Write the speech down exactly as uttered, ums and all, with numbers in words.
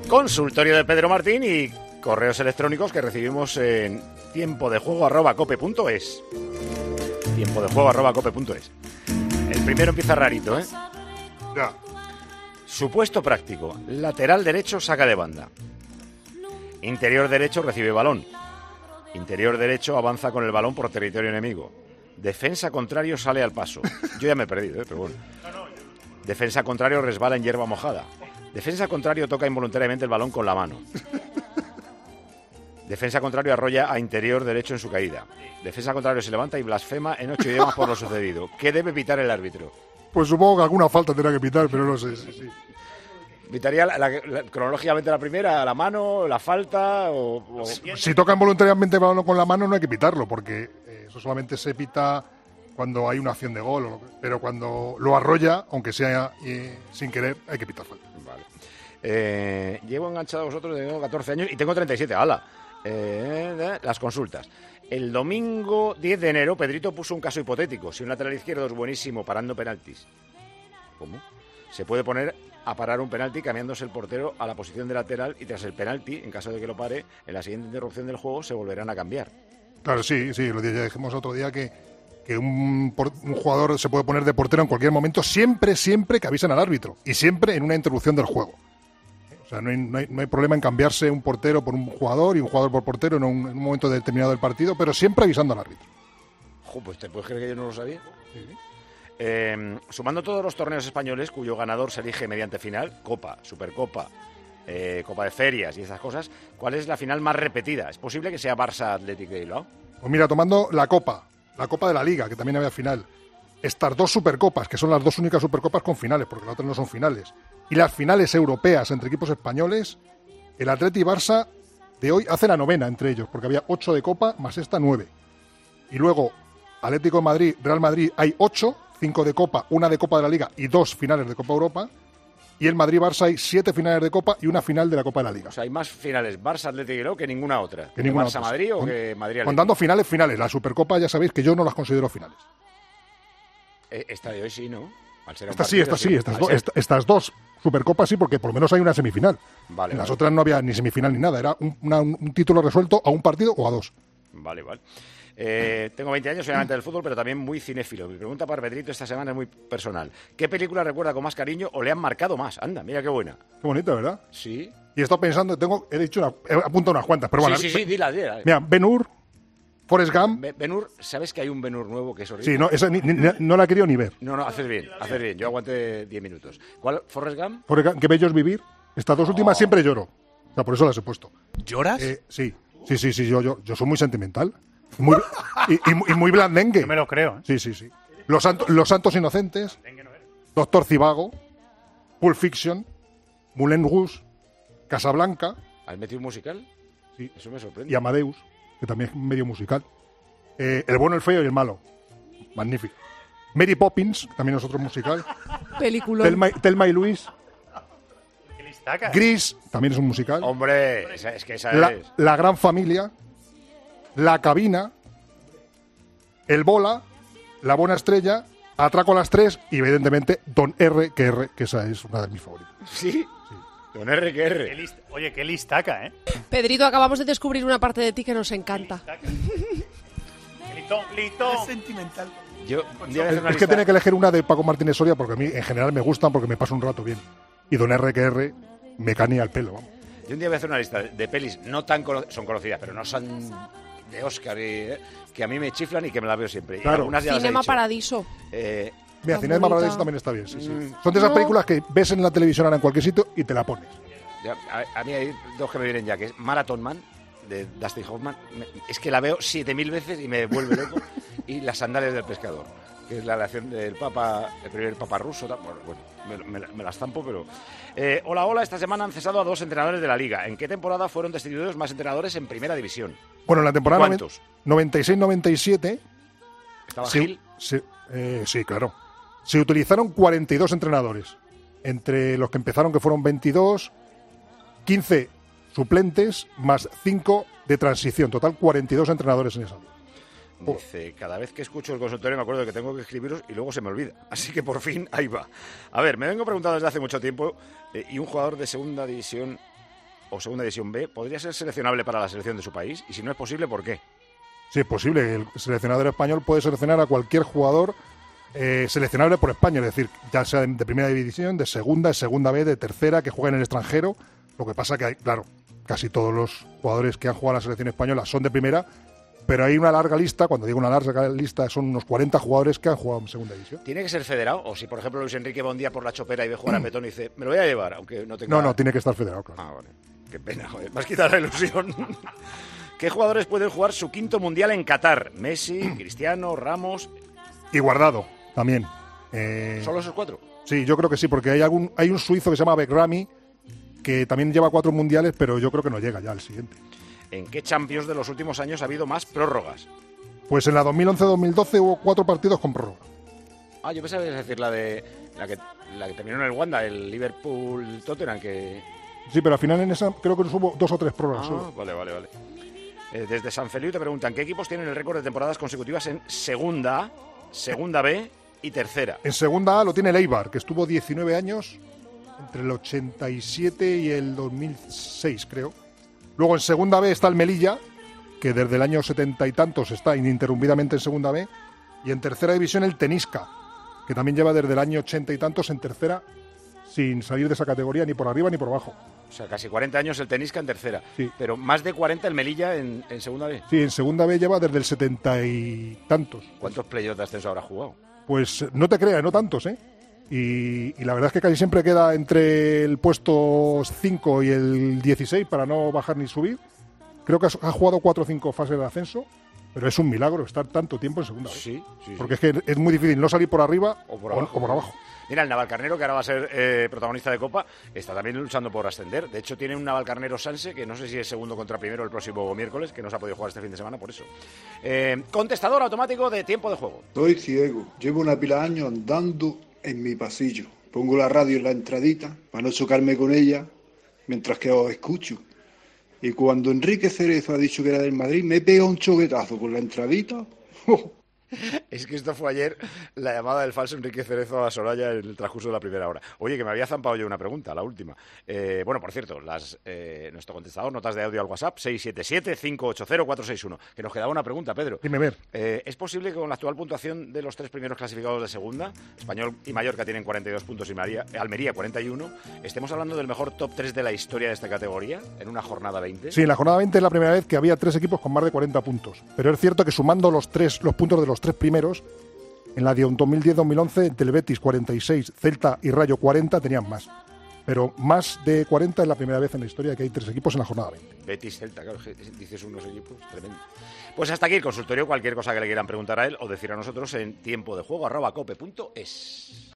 consultorio de Pedro Martín y correos electrónicos que recibimos en tiempo de juego arroba cope punto es. tiempo de juego arroba cope punto es. El primero empieza rarito, ¿eh? Ya. Supuesto práctico. Lateral derecho saca de banda. Interior derecho recibe balón. Interior derecho avanza con el balón por territorio enemigo. Defensa contrario sale al paso. Yo ya me he perdido, ¿eh? Pero bueno. Defensa contrario resbala en hierba mojada. Defensa contrario toca involuntariamente el balón con la mano. Defensa contrario arrolla a interior derecho en su caída. Defensa contrario se levanta y blasfema en ocho idiomas por lo sucedido. ¿Qué debe pitar el árbitro? Pues supongo que alguna falta tendrá que pitar, pero no sé. Sí, sí. ¿Pitaría la, la, la, cronológicamente la primera, la mano, la falta? O, o... Si tocan voluntariamente el balón con la mano no hay que pitarlo, porque eh, eso solamente se pita cuando hay una acción de gol. O lo que, pero cuando lo arrolla, aunque sea eh, sin querer, hay que pitar falta. Vale. Eh, llevo enganchado a vosotros de catorce años y tengo treinta y siete. ¡Hala! Eh, eh, las consultas. El domingo diez de enero, Pedrito puso un caso hipotético. Si un lateral izquierdo es buenísimo parando penaltis, ¿cómo? Se puede poner a parar un penalti cambiándose el portero a la posición de lateral y tras el penalti, en caso de que lo pare, en la siguiente interrupción del juego se volverán a cambiar. Claro, sí, sí, lo ya dijimos otro día que, que un, un jugador se puede poner de portero en cualquier momento, siempre, siempre que avisen al árbitro y siempre en una interrupción del juego. O sea, no hay, no hay, no hay problema en cambiarse un portero por un jugador y un jugador por portero en un, en un momento determinado del partido, pero siempre avisando al árbitro. Jo, pues te puedes creer que yo no lo sabía. Sí. Eh, sumando todos los torneos españoles cuyo ganador se elige mediante final, Copa, Supercopa, eh, Copa de Ferias y esas cosas, ¿cuál es la final más repetida? ¿Es posible que sea Barça Atlético de Bilbao? Pues mira, tomando la Copa, la Copa de la Liga, que también había final, estas dos Supercopas, que son las dos únicas Supercopas con finales, porque las otras no son finales, y las finales europeas entre equipos españoles, el Atleti y Barça de hoy hace la novena entre ellos, porque había ocho de Copa más esta nueve. Y luego Atlético de Madrid, Real Madrid, hay ocho, cinco de Copa, una de Copa de la Liga y dos finales de Copa Europa. Y el Madrid-Barça hay siete finales de Copa y una final de la Copa de la Liga. O sea, hay más finales Barça-Atlético de Bilbao que ninguna otra. Que ninguna Barça-Madrid o que Madrid-Atlético. Contando finales, finales. La Supercopa ya sabéis que yo no las considero finales. Eh, esta de hoy sí, ¿no? Al ser esta sí, esta sí. Estas, do, esta, estas dos Supercopas sí, porque por lo menos hay una semifinal. Vale, en las vale. otras no había ni semifinal ni nada. Era un, una, un título resuelto a un partido o a dos. Vale, vale. Eh, tengo veinte años, soy amante del fútbol, pero también muy cinéfilo. Mi pregunta para Pedrito esta semana es muy personal. ¿Qué película recuerda con más cariño o le han marcado más? Anda, mira qué buena. Qué bonita, ¿verdad? Sí. Y he estado pensando, tengo, he dicho, una, he apuntado unas cuantas, pero sí, bueno. Sí, sí, sí, dila, dila. Mira, Ben-Hur, Forrest Gump. Ben-Hur, ¿sabes que hay un Ben-Hur nuevo que es horrible? Sí, no, esa ni, ni, no la he querido ni ver. No, no, haces bien, haces bien. Yo aguanté diez minutos. ¿Cuál? ¿Forrest Gump? Forrest Gump, qué bello es vivir. Estas dos últimas oh. siempre lloro. O sea, por eso las he puesto. ¿Lloras? Eh, sí, sí, sí, sí, yo, yo, yo soy muy sentimental. Muy, y, y, y muy blandengue. No me lo creo. ¿eh? Sí, sí, sí. Los, santo, los Santos Inocentes, Doctor Zivago, Pulp Fiction, Moulin Rouge, Casablanca. ¿Has metido un musical? Sí. Eso me sorprende. Y Amadeus, que también es medio musical. Eh, el bueno, el feo y el malo. Magnífico. Mary Poppins, también es otro musical. Película. Telma, Telma y Luis. Gris, también es un musical. Hombre, esa, es que esa la, es. La Gran Familia. La Cabina, El Bola, La Buena Estrella, Atraco a las tres y evidentemente Don R que R, que esa es una de mis favoritas. ¿Sí? Sí. Don R que R. Qué list, oye, qué listaca, ¿eh? Pedrito, acabamos de descubrir una parte de ti que nos encanta. Litón, litón. Es sentimental. Yo, es, es que tenía que elegir una de Paco Martínez Soria porque a mí en general me gustan porque me paso un rato bien. Y Don R que R me canía el pelo, vamos. Yo un día voy a hacer una lista de pelis no tan cono- son conocidas, pero no son de Oscar y, eh, que a mí me chiflan y que me las veo siempre. Claro. Y algunas ya Cinema las he dicho. Paradiso. Eh, Mira, Tan Cinema bonita. Paradiso también está bien, sí, sí. Mm, Son de esas no. películas que ves en la televisión ahora en cualquier sitio y te la pones. ya, a, a mí hay dos que me vienen ya, que es Marathon Man, de Dustin Hoffman. Me- es que la veo siete mil veces y me vuelve loco. Y Las sandalias del pescador, que es la relación del papa, el primer papa ruso. tal. Bueno, bueno me, me, me las zampo, pero... Eh, hola, hola, esta semana han cesado a dos entrenadores de la Liga. ¿En qué temporada fueron destituidos más entrenadores en Primera División? Bueno, en la temporada ¿Cuántos? noventa y seis noventa y siete ¿Estaba sí, Gil? sí, eh, sí, claro. Se utilizaron cuarenta y dos entrenadores. Entre los que empezaron, que fueron veintidós, quince suplentes, más cinco de transición. Total, cuarenta y dos entrenadores en esa. Dice, cada vez que escucho el consultorio me acuerdo de que tengo que escribiros y luego se me olvida. Así que por fin ahí va. A ver, me vengo preguntando desde hace mucho tiempo eh, y un jugador de segunda división o Segunda División B podría ser seleccionable para la selección de su país? Y si no es posible, ¿por qué? Sí, es posible. El seleccionador español puede seleccionar a cualquier jugador eh, seleccionable por España, es decir, ya sea de, de primera división, de segunda, de segunda B, de tercera, que jueguen en el extranjero. Lo que pasa que hay, claro, casi todos los jugadores que han jugado a la selección española son de primera, pero hay una larga lista. Cuando digo una larga lista, son unos cuarenta jugadores que han jugado en segunda división. ¿Tiene que ser federado? O si, por ejemplo, Luis Enrique va un día por la chopera y ve jugar a Petón y dice, me lo voy a llevar, aunque no tenga... No, no, tiene que estar federado, claro. Ah, vale. Qué pena, joder. Me has quitado la ilusión. ¿Qué jugadores pueden jugar su quinto mundial en Qatar? Messi, Cristiano, Ramos... Y Guardado, también. Eh... ¿Solo esos cuatro? Sí, yo creo que sí, porque hay, algún, hay un suizo que se llama Bekrami, que también lleva cuatro mundiales, pero yo creo que no llega ya al siguiente. ¿En qué Champions de los últimos años ha habido más prórrogas? Pues en la dos mil once dos mil doce hubo cuatro partidos con prórroga. Ah, yo pensaba que ibas a decir la de la que, la que terminó en el Wanda, el Liverpool-Tottenham, que... Sí, pero al final en esa creo que hubo dos o tres prórrogas. Ah, solo. vale, vale, vale. Eh, desde San Feliu te preguntan, ¿qué equipos tienen el récord de temporadas consecutivas en Segunda A, Segunda B y Tercera? En Segunda A lo tiene el Eibar, que estuvo diecinueve años, entre el ochenta y siete y el dos mil seis, creo. Luego en Segunda B está el Melilla, que desde el año setenta y tantos está ininterrumpidamente en Segunda B. Y en Tercera División el Tenisca, que también lleva desde el año ochenta y tantos en Tercera, sin salir de esa categoría ni por arriba ni por abajo. O sea, casi cuarenta años el Tenisca en Tercera. Sí. Pero más de cuarenta el Melilla en, en Segunda B. Sí, en Segunda B lleva desde el setenta y tantos. ¿Cuántos playoffs de ascenso habrá jugado? Pues no te creas, no tantos, ¿eh? Y, y la verdad es que casi siempre queda entre el puesto cinco y el dieciséis para no bajar ni subir. Creo que ha jugado cuatro o cinco fases de ascenso, pero es un milagro estar tanto tiempo en Segunda B. Sí, sí, Porque sí. es que es muy difícil no salir por arriba O por o, abajo. o por abajo. Mira, el Navalcarnero, que ahora va a ser eh, protagonista de Copa, está también luchando por ascender. De hecho, tiene un Navalcarnero Sanse, que no sé si es segundo contra primero el próximo miércoles, que no se ha podido jugar este fin de semana por eso. Eh, contestador automático de tiempo de juego. Soy ciego, llevo una pila de años andando en mi pasillo. Pongo la radio en la entradita para no chocarme con ella mientras que os escucho. Y cuando Enrique Cerezo ha dicho que era del Madrid, me pega un choquetazo con la entradita. ¡Oh! Es que esto fue ayer la llamada del falso Enrique Cerezo a Soraya en el transcurso de la primera hora. Oye, que me había zampado yo una pregunta, la última. Eh, bueno, por cierto, las, eh, nuestro contestador, notas de audio al WhatsApp, seis siete siete, cinco ocho cero, cuatro seis uno. Que nos quedaba una pregunta, Pedro. Dime, ver. Eh, ¿Es posible que con la actual puntuación de los tres primeros clasificados de segunda, Español y Mallorca tienen cuarenta y dos puntos y María, Almería cuarenta y uno, estemos hablando del mejor top tres de la historia de esta categoría en una jornada veinte? Sí, en la jornada veinte es la primera vez que había tres equipos con más de cuarenta puntos. Pero es cierto que sumando los tres los puntos de los tres primeros, en la de dos mil diez dos mil once, entre el Betis cuarenta y seis, Celta y Rayo cuarenta tenían más. Pero más de cuarenta es la primera vez en la historia que hay tres equipos en la jornada veinte. Betis, Celta, claro, dices unos equipos, tremendo. Pues hasta aquí el consultorio, cualquier cosa que le quieran preguntar a él o decir a nosotros en tiempo de juego arroba cope punto es.